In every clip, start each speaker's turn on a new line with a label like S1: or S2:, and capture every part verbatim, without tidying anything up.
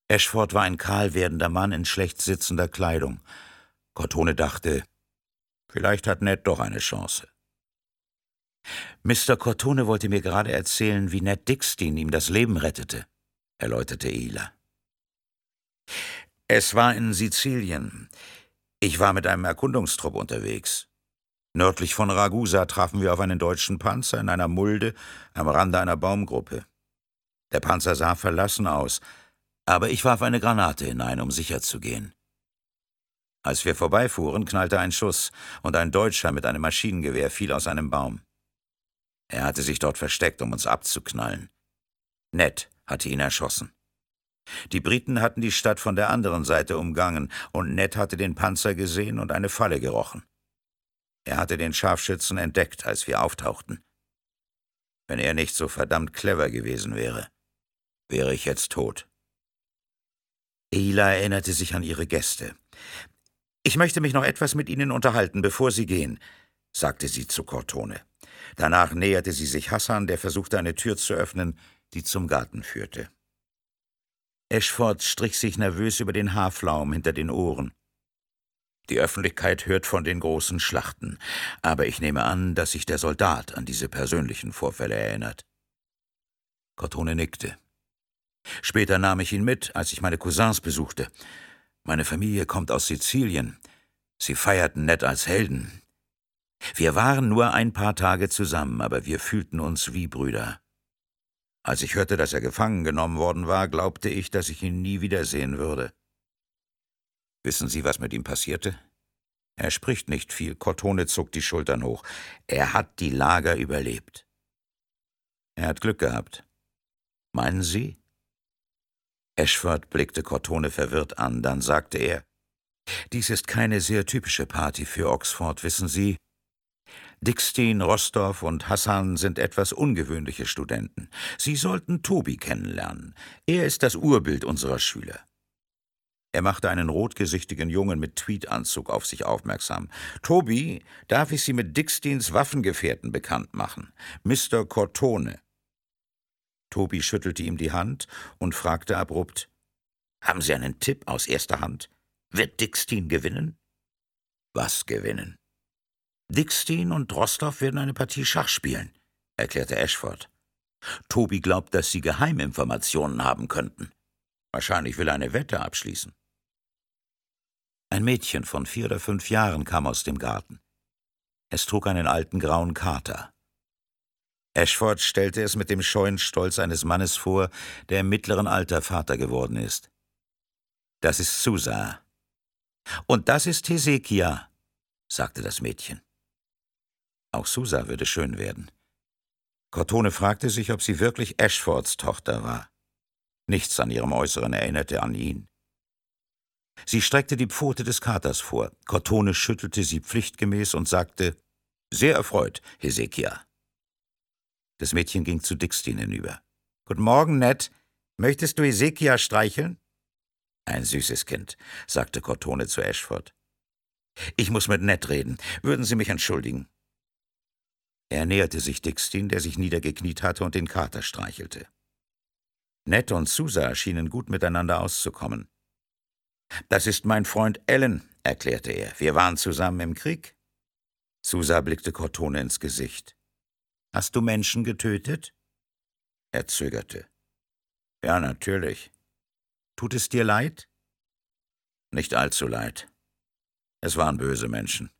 S1: Ashford war ein kahl werdender Mann in schlecht sitzender Kleidung. Cortone dachte, vielleicht hat Ned doch eine Chance. Mister Cortone wollte mir gerade erzählen, wie Ned Dickstein ihm das Leben rettete, erläuterte Ehila. Es war in Sizilien. Ich war mit einem Erkundungstrupp unterwegs. Nördlich von Ragusa trafen wir auf einen deutschen Panzer in einer Mulde am Rande einer Baumgruppe. Der Panzer sah verlassen aus, aber ich warf eine Granate hinein, um sicher zu gehen. Als wir vorbeifuhren, knallte ein Schuss, und ein Deutscher mit einem Maschinengewehr fiel aus einem Baum. Er hatte sich dort versteckt, um uns abzuknallen. Ned hatte ihn erschossen. Die Briten hatten die Stadt von der anderen Seite umgangen, und Ned hatte den Panzer gesehen und eine Falle gerochen. Er hatte den Scharfschützen entdeckt, als wir auftauchten. Wenn er nicht so verdammt clever gewesen wäre, wäre ich jetzt tot. Ehila erinnerte sich an ihre Gäste. »Ich möchte mich noch etwas mit Ihnen unterhalten, bevor Sie gehen«, sagte sie zu Cortone. Danach näherte sie sich Hassan, der versuchte, eine Tür zu öffnen, die zum Garten führte. Ashford strich sich nervös über den Haarflaum hinter den Ohren. Die Öffentlichkeit hört von den großen Schlachten, aber ich nehme an, dass sich der Soldat an diese persönlichen Vorfälle erinnert. Cortone nickte. Später nahm ich ihn mit, als ich meine Cousins besuchte. Meine Familie kommt aus Sizilien. Sie feierten Ned als Helden. Wir waren nur ein paar Tage zusammen, aber wir fühlten uns wie Brüder. Als ich hörte, dass er gefangen genommen worden war, glaubte ich, dass ich ihn nie wiedersehen würde. Wissen Sie, was mit ihm passierte? Er spricht nicht viel, Cortone zog die Schultern hoch. Er hat die Lager überlebt. Er hat Glück gehabt. Meinen Sie? Ashford blickte Cortone verwirrt an, dann sagte er, »Dies ist keine sehr typische Party für Oxford, wissen Sie. Dickstein, Rostorff und Hassan sind etwas ungewöhnliche Studenten. Sie sollten Toby kennenlernen. Er ist das Urbild unserer Schüler.« Er machte einen rotgesichtigen Jungen mit Tweedanzug auf sich aufmerksam. »Toby, darf ich Sie mit Dicksteins Waffengefährten bekannt machen? Mister Cortone.« Toby schüttelte ihm die Hand und fragte abrupt, »Haben Sie einen Tipp aus erster Hand? Wird Dickstein gewinnen?« »Was gewinnen?« »Dickstein und Rostorff werden eine Partie Schach spielen«, erklärte Ashford. »Toby glaubt, dass Sie Geheiminformationen haben könnten. Wahrscheinlich will er eine Wette abschließen.« Ein Mädchen von vier oder fünf Jahren kam aus dem Garten. Es trug einen alten grauen Kater. Ashford stellte es mit dem scheuen Stolz eines Mannes vor, der im mittleren Alter Vater geworden ist. »Das ist Susa.« »Und das ist Hesekia«, sagte das Mädchen. Auch Susa würde schön werden. Cortone fragte sich, ob sie wirklich Ashfords Tochter war. Nichts an ihrem Äußeren erinnerte an ihn. Sie streckte die Pfote des Katers vor. Cortone schüttelte sie pflichtgemäß und sagte, »Sehr erfreut, Hesekia.« Das Mädchen ging zu Dickstein hinüber. »Guten Morgen, Ned. Möchtest du Hesekia streicheln?« »Ein süßes Kind«, sagte Cortone zu Ashford. »Ich muss mit Ned reden. Würden Sie mich entschuldigen?« Er näherte sich Dickstein, der sich niedergekniet hatte und den Kater streichelte. Ned und Susa schienen gut miteinander auszukommen. »Das ist mein Freund Alan«, erklärte er. »Wir waren zusammen im Krieg.« Susa blickte Cortone ins Gesicht. »Hast du Menschen getötet?« Er zögerte. »Ja, natürlich.« »Tut es dir leid?« »Nicht allzu leid. Es waren böse Menschen.«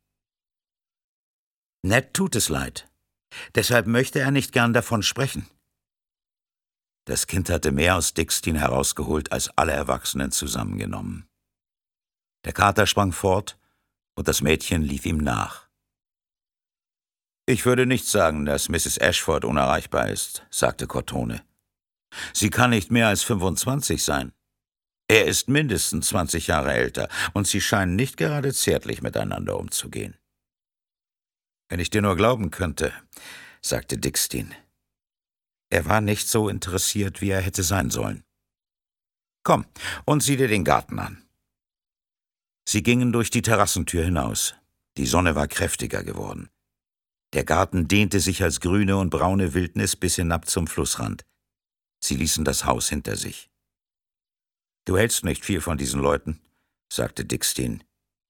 S1: »Ned tut es leid. Deshalb möchte er nicht gern davon sprechen.« Das Kind hatte mehr aus Dickstein herausgeholt als alle Erwachsenen zusammengenommen. Der Kater sprang fort, und das Mädchen lief ihm nach. »Ich würde nicht sagen, dass Misses Ashford unerreichbar ist«, sagte Cortone. »Sie kann nicht mehr als fünfundzwanzig sein. Er ist mindestens zwanzig Jahre älter, und sie scheinen nicht gerade zärtlich miteinander umzugehen.« »Wenn ich dir nur glauben könnte«, sagte Dickstein. Er war nicht so interessiert, wie er hätte sein sollen. »Komm und sieh dir den Garten an.« Sie gingen durch die Terrassentür hinaus. Die Sonne war kräftiger geworden. Der Garten dehnte sich als grüne und braune Wildnis bis hinab zum Flussrand. Sie ließen das Haus hinter sich. »Du hältst nicht viel von diesen Leuten«, sagte Dick Steen.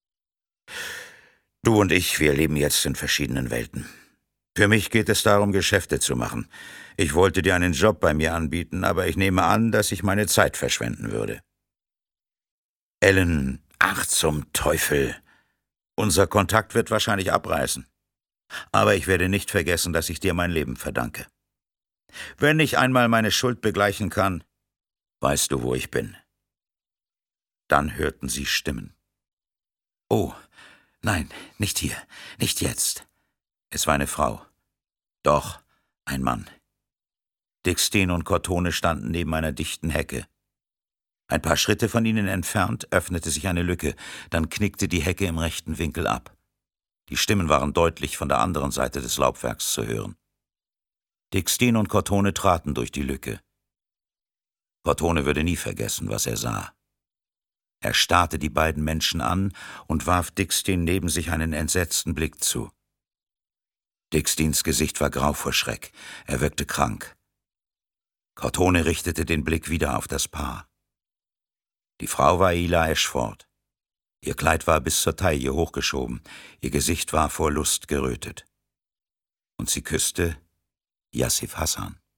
S1: »Du und ich, wir leben jetzt in verschiedenen Welten. Für mich geht es darum, Geschäfte zu machen. Ich wollte dir einen Job bei mir anbieten, aber ich nehme an, dass ich meine Zeit verschwenden würde.« »Ellen, ach zum Teufel! Unser Kontakt wird wahrscheinlich abreißen. Aber ich werde nicht vergessen, dass ich dir mein Leben verdanke. Wenn ich einmal meine Schuld begleichen kann, weißt du, wo ich bin.« Dann hörten sie Stimmen. »Oh, nein, nicht hier, nicht jetzt.« Es war eine Frau. Doch, ein Mann. Dick Steen und Cortone standen neben einer dichten Hecke. Ein paar Schritte von ihnen entfernt öffnete sich eine Lücke, dann knickte die Hecke im rechten Winkel ab. Die Stimmen waren deutlich von der anderen Seite des Laubwerks zu hören. Dick Steen und Cortone traten durch die Lücke. Cortone würde nie vergessen, was er sah. Er starrte die beiden Menschen an und warf Dick Steen neben sich einen entsetzten Blick zu. Dick Steens Gesicht war grau vor Schreck, er wirkte krank. Cortone richtete den Blick wieder auf das Paar. Die Frau war Ela Ashford. Ihr Kleid war bis zur Taille hochgeschoben, ihr Gesicht war vor Lust gerötet. Und sie küsste Yassif Hassan.